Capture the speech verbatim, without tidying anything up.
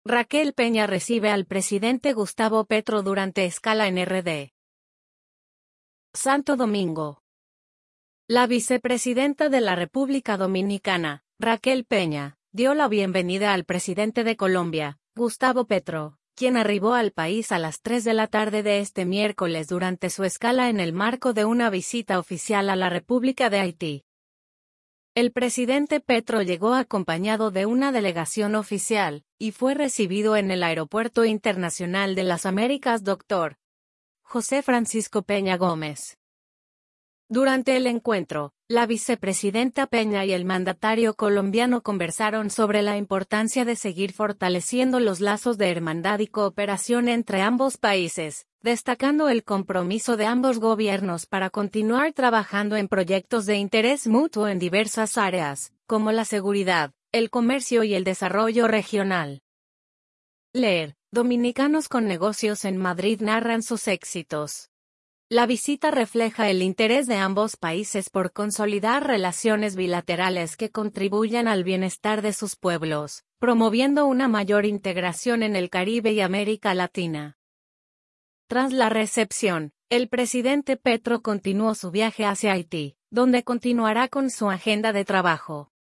Raquel Peña recibe al presidente Gustavo Petro durante escala en R D. Santo Domingo. La vicepresidenta de la República Dominicana, Raquel Peña, dio la bienvenida al presidente de Colombia, Gustavo Petro, quien arribó al país a las tres de la tarde de este miércoles durante su escala en el marco de una visita oficial a la República de Haití. El presidente Petro llegó acompañado de una delegación oficial, y fue recibido en el Aeropuerto Internacional de las Américas doctor José Francisco Peña Gómez. Durante el encuentro, la vicepresidenta Peña y el mandatario colombiano conversaron sobre la importancia de seguir fortaleciendo los lazos de hermandad y cooperación entre ambos países, destacando el compromiso de ambos gobiernos para continuar trabajando en proyectos de interés mutuo en diversas áreas, como la seguridad, el comercio y el desarrollo regional. Leer, dominicanos con negocios en Madrid narran sus éxitos. La visita refleja el interés de ambos países por consolidar relaciones bilaterales que contribuyan al bienestar de sus pueblos, promoviendo una mayor integración en el Caribe y América Latina. Tras la recepción, el presidente Petro continuó su viaje hacia Haití, donde continuará con su agenda de trabajo.